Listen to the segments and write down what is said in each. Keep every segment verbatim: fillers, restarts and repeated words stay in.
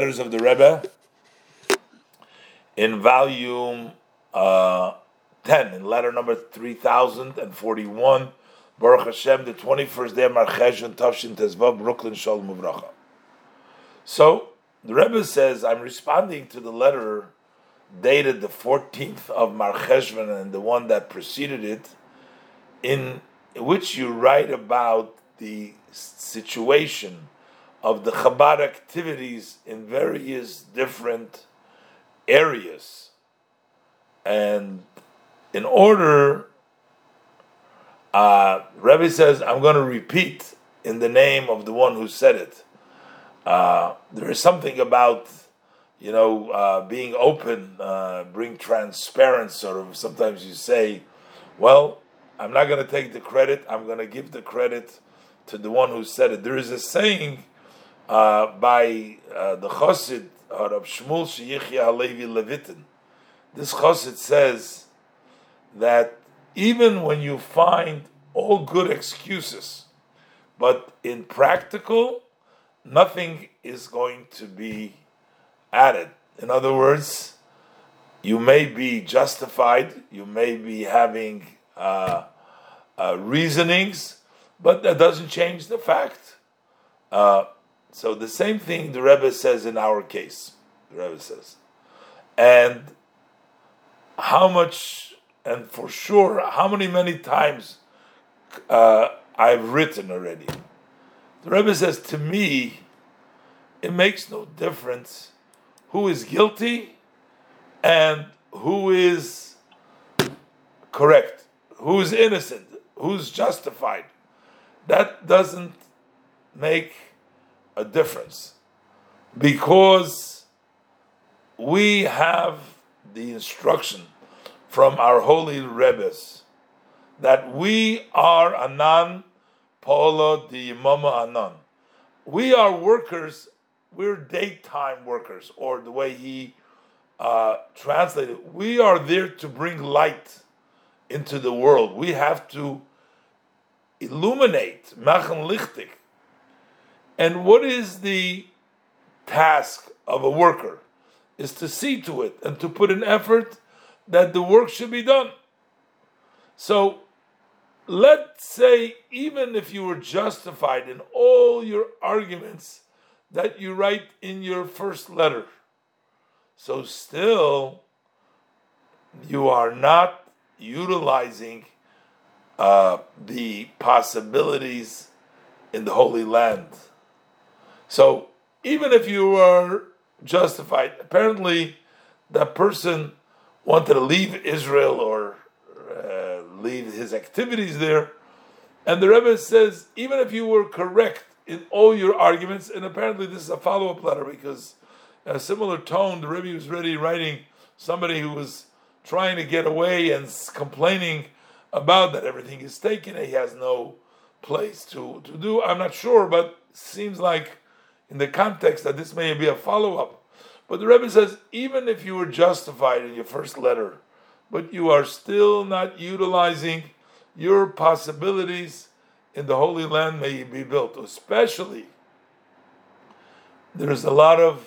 letters of the Rebbe in volume uh, ten, in letter number three thousand forty-one, Baruch Hashem, the twenty-first day of Mar Cheshvan Tavshin Tezvav, Brooklyn, Shalom Uvracha. So, the Rebbe says, I'm responding to the letter dated the fourteenth of Mar Cheshvan and the one that preceded it, in which you write about the situation of the Chabad activities in various different areas. And in order, uh, Rebbe says, I'm going to repeat in the name of the one who said it. Uh, there is something about, you know, uh, being open, uh, bring transparency, sort of. Sometimes you say, well, I'm not going to take the credit, I'm going to give the credit to the one who said it. There is a saying uh, by uh, the Chassid, Rav Shmuel Sheyichya Halevi Levitin. This Chassid says that even when you find all good excuses, but in practical, nothing is going to be added. In other words, you may be justified, you may be having uh, uh, reasonings, but that doesn't change the fact. Uh, so the same thing the Rebbe says in our case. The Rebbe says. And how much, and for sure, how many, many times uh, I've written already. The Rebbe says, to me, it makes no difference who is guilty and who is correct, who is innocent, who's justified. That doesn't make a difference, because we have the instruction from our holy Rebbes that we are Anan Paula the Imama Anan. We are workers, we're daytime workers, or the way he uh, translated, we are there to bring light into the world. We have to illuminate, machen lichtig. And what is the task of a worker? Is to see to it and to put an effort that the work should be done. So, let's say, even if you were justified in all your arguments that you write in your first letter, so still, you are not utilizing uh, the possibilities in the Holy Land. So, even if you are justified, apparently that person wanted to leave Israel or uh, leave his activities there, and the Rebbe says, even if you were correct in all your arguments, and apparently this is a follow-up letter, because in a similar tone, the Rebbe was already writing somebody who was trying to get away and complaining about that everything is taken, he has no place to, to do. I'm not sure, but seems like in the context that this may be a follow-up. But the Rebbe says, even if you were justified in your first letter, but you are still not utilizing your possibilities in the Holy Land may be built. Especially, there's a lot of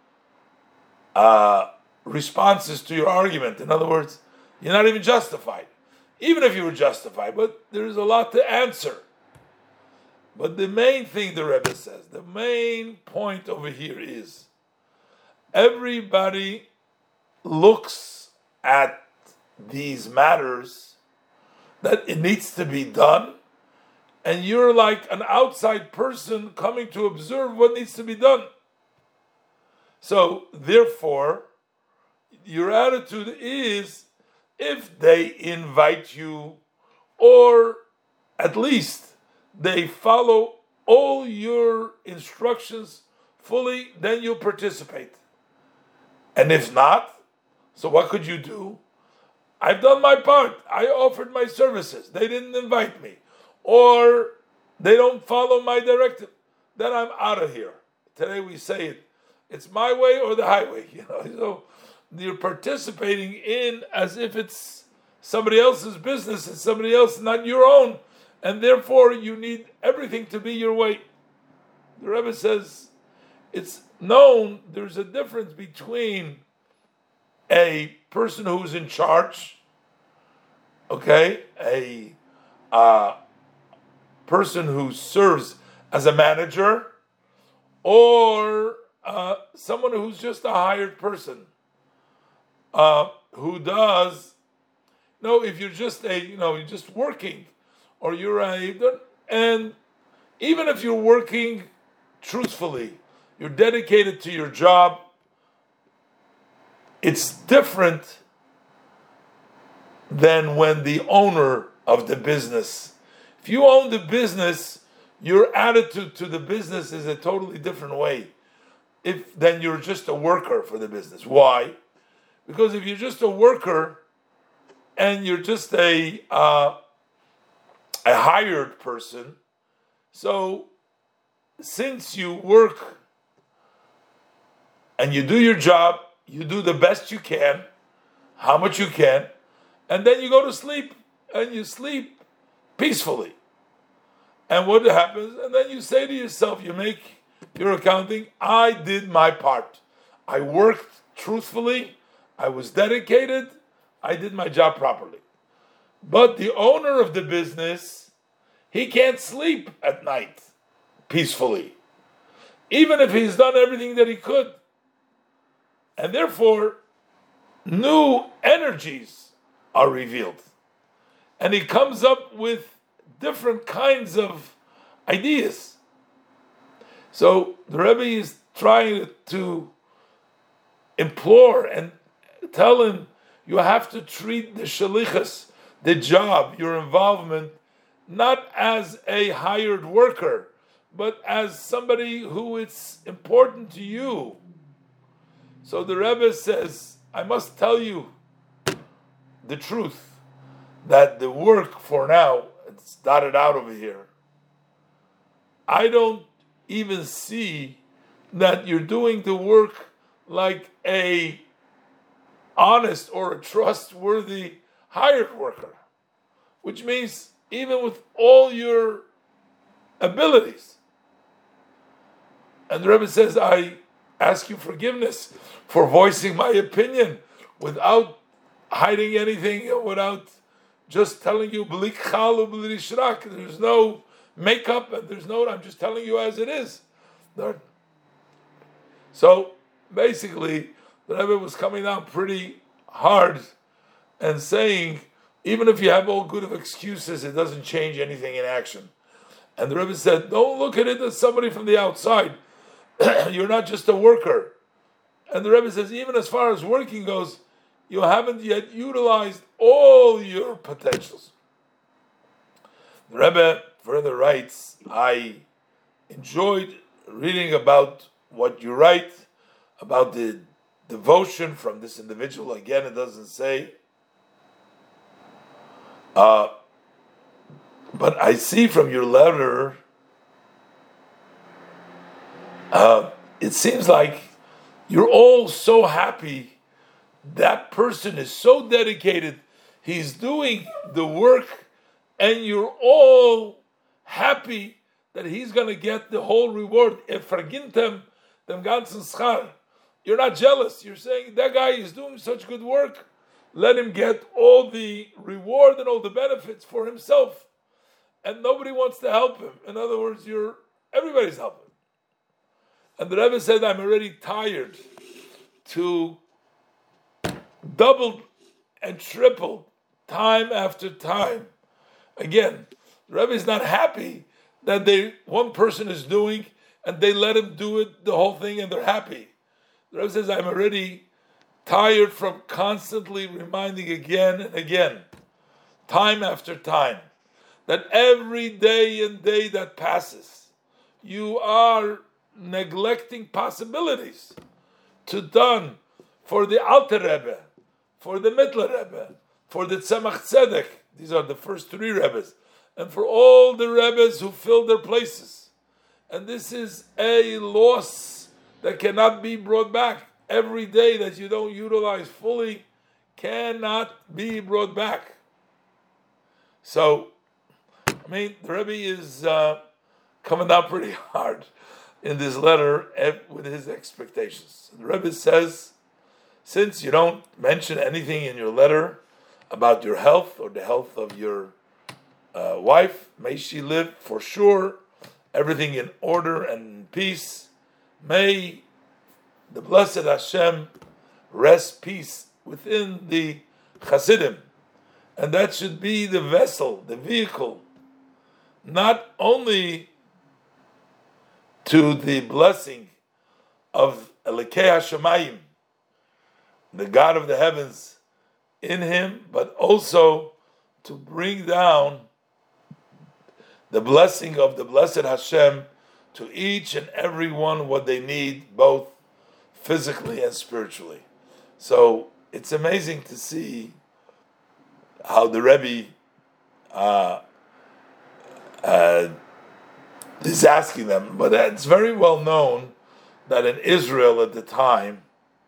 uh, responses to your argument. In other words, you're not even justified. Even if you were justified, but there's a lot to answer. But the main thing the Rebbe says, the main point over here is, everybody looks at these matters that it needs to be done, and you're like an outside person coming to observe what needs to be done. So, therefore, your attitude is, if they invite you, or at least they follow all your instructions fully, then you participate. And if not, so what could you do? I've done my part. I offered my services. They didn't invite me. Or they don't follow my directive. Then I'm out of here. Today we say it. It's my way or the highway. You know, so you're participating in as if it's somebody else's business and somebody else, not your own. And therefore you need everything to be your way. The Rebbe says, it's known there's a difference between a person who's in charge, okay, a uh, person who serves as a manager, or uh, someone who's just a hired person, uh, who does. No, if you're just a, you know, you're just working, or you're a, and even if you're working truthfully, you're dedicated to your job, it's different than when the owner of the business. If you own the business, your attitude to the business is a totally different way. If then you're just a worker for the business. Why? Because if you're just a worker and you're just a uh, a hired person, so since you work and you do your job, you do the best you can, how much you can, and then you go to sleep and you sleep peacefully. And what happens? And then you say to yourself, you make your accounting, I did my part. I worked truthfully, I was dedicated, I did my job properly. But the owner of the business, he can't sleep at night peacefully, even if he's done everything that he could. And therefore, new energies are revealed. And he comes up with different kinds of ideas. So the Rebbe is trying to implore and tell him, you have to treat the shalichus, the job, your involvement, not as a hired worker, but as somebody who it's important to you. So the Rebbe says, I must tell you the truth, that the work for now, it's dotted out over here, I don't even see that you're doing the work like a honest or a trustworthy hired worker, which means even with all your abilities. And the Rebbe says, I ask you forgiveness for voicing my opinion without hiding anything, without just telling you, there's no makeup and there's no, I'm just telling you as it is. So basically, the Rebbe was coming down pretty hard and saying, even if you have all good of excuses, it doesn't change anything in action. And the Rebbe said, don't look at it as somebody from the outside. You're not just a worker. And the Rebbe says, even as far as working goes, you haven't yet utilized all your potentials. The Rebbe further writes, I enjoyed reading about what you write, about the devotion from this individual. Again, it doesn't say. Uh, but I see from your letter, uh, it seems like you're all so happy. That person is so dedicated. He's doing the work, and you're all happy that he's going to get the whole reward. If vergintem dem ganzen schar, you're not jealous. You're saying that guy is doing such good work. Let him get all the reward and all the benefits for himself, and nobody wants to help him. In other words, you're everybody's helping. And the Rebbe said, I'm already tired to double and triple time after time. Again, the Rebbe is not happy that they one person is doing and they let him do it, the whole thing, and they're happy. The Rebbe says, I'm already tired from constantly reminding again and again, time after time, that every day and day that passes, you are neglecting possibilities to done for the Alter Rebbe, for the Mittler Rebbe, for the Tzemach Tzedek. These are the first three Rebbes, and for all the Rebbes who filled their places. And this is a loss that cannot be brought back. Every day that you don't utilize fully cannot be brought back. So, I mean, the Rebbe is uh, coming down pretty hard in this letter with his expectations. The Rebbe says, since you don't mention anything in your letter about your health or the health of your uh, wife, may she live for sure, everything in order and in peace. May the blessed Hashem rest peace within the Hasidim, and that should be the vessel, the vehicle, not only to the blessing of Elikei HaShamayim, the God of the heavens, in him, but also to bring down the blessing of the blessed Hashem to each and every one what they need, both physically and spiritually. So it's amazing to see how the Rebbe uh, uh, is asking them, but it's very well known that in Israel at the time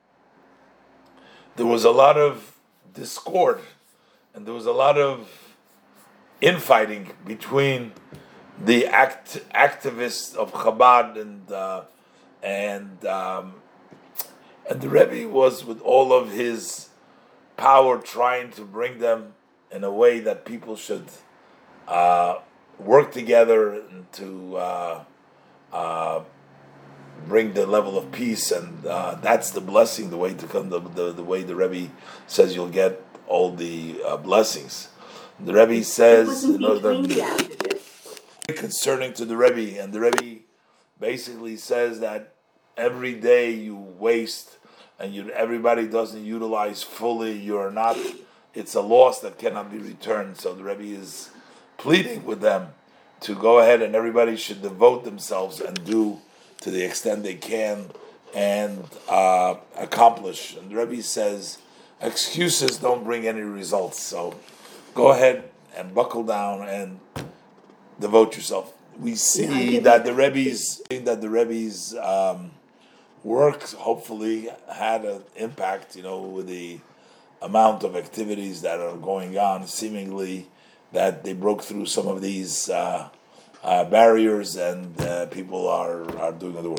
there was a lot of discord and there was a lot of infighting between the act, activists of Chabad and uh, and um, and the Rebbe was with all of his power trying to bring them in a way that people should uh, work together and to uh, uh, bring the level of peace, and uh, that's the blessing, the way to come, the, the, the way the Rebbe says you'll get all the uh, blessings. The Rebbe says, you know, the, concerning to the Rebbe, and the Rebbe basically says that every day you waste and you everybody doesn't utilize fully, you're not, it's a loss that cannot be returned. So the Rebbe is pleading with them to go ahead and everybody should devote themselves and do to the extent they can and uh, accomplish. And the Rebbe says excuses don't bring any results. So go ahead and buckle down and devote yourself. We see that the Rebbe's that the Rebbe's um, work hopefully had an impact. You know, with the amount of activities that are going on, seemingly that they broke through some of these uh, uh, barriers, and uh, people are are doing the work.